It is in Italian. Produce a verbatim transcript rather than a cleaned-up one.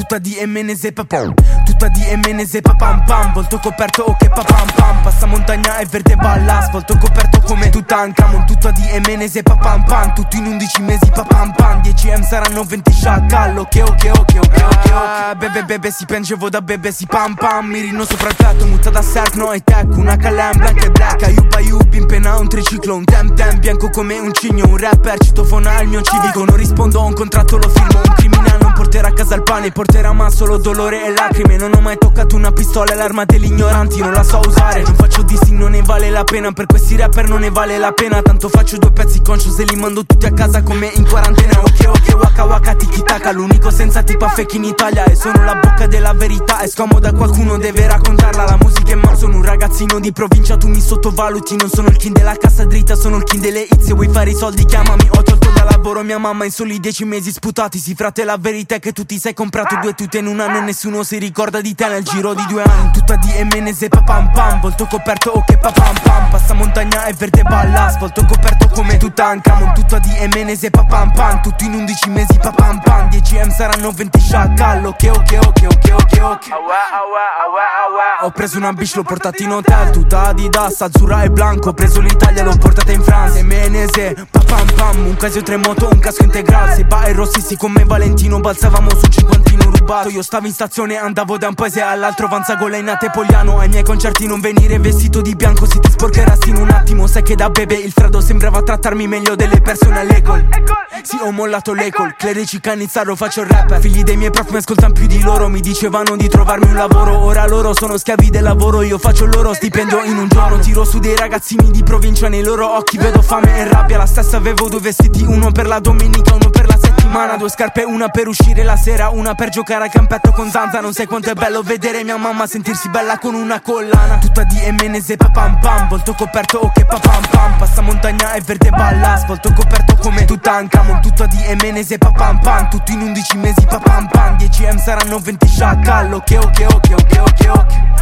tutta di emenese papam, tutta di emenese papam pam, volto coperto o che papam pam, passa montagna e verde balla, volto coperto come Tutankhamon, tutta di emenese papam pam, tutto in undici mesi papam pam, dieci M saranno venti sciacallo, che ok ok ok ok ok, bebe bebe si piangevo da bebe si pam pam, mirino sopra il tetto, mutta da surf no e tech, una calem blanca e black, ayup ayup in pena un triciclo, un tem tem bianco come un cigno, un rapper citofona il mio civico, non rispondo a un contratto lo firmo, un criminale non porterà a casa il pane, porterà ma solo dolore e lacrime, non ho mai toccato una pistola e l'arma degli ignoranti non la so usare, non faccio dissing, non ne vale la pena, per questi rapper non ne vale la pena, tanto faccio due pezzi conscious e li mando tutti a casa come in quarantena, ok ok waka waka tiki taka, l'unico senza tipa fake in Italia e sono la bocca della verità, è scomoda qualcuno deve raccontarla, la musica è ma sono un ragazzino di provincia, tu mi sottovaluti, non sono il king della cassa dritta, sono il king delle hit, se vuoi fare i soldi chiamami, ho tolto da lavoro mia mamma in soli dieci mesi sputati, si frate la verità è che tu ti sei comprato due tute in un anno e nessuno si ricorda di te nel giro di due anni, tutta di emenese papam pam, volto coperto o che papam pam, passa montagna e verde balla, volto coperto come Tutankhamon, tutta di emenese papam pam, tutto in undici mesi papam pam, dieci M saranno venti sciacallo, che ok ok ok ok ok, ho preso una bitch l'ho portata in hotel, tutta Adidas, azzurra e blanco, ho preso l'Italia l'ho portata in Francia, emenese papam pam, un Casio tre moto, un casco integrale, se ba e rossissi come Valentino, balzavamo su cinquantino rubato, io stavo in stazione, andavo da un paese all'altro, Vanzagola in Atepoliano, ai miei concerti non venire vestito di bianco, se ti sporcherassi in un attimo, sai che da bebe il freddo sembrava trattarmi meglio delle persone all'ecol, sì ho mollato l'ecol, clerici canizzaro faccio il rapper, figli dei miei prof mi ascoltano più di loro, mi dicevano di trovarmi un lavoro, ora loro sono schiavi del lavoro, io faccio il loro stipendio in un giorno, tiro su dei ragazzini di provincia, nei loro occhi vedo fame e rabbia, la stessa avevo due vestiti, uno per la domenica, uno per la settimana, due scarpe, una per uscire la sera, una per giocare a campetto con Zanza, non sai quanto è bello vedere mia mamma sentirsi bella con una collana, tutta di emenese papam pam, volto coperto o che papam pam, passa montagna e verde balla, volto coperto come Tutankhamon, tutta di emenese papam pam, tutto in undici mesi papam pam, dieci M saranno venti sciacallo, che ok ok ok ok ok.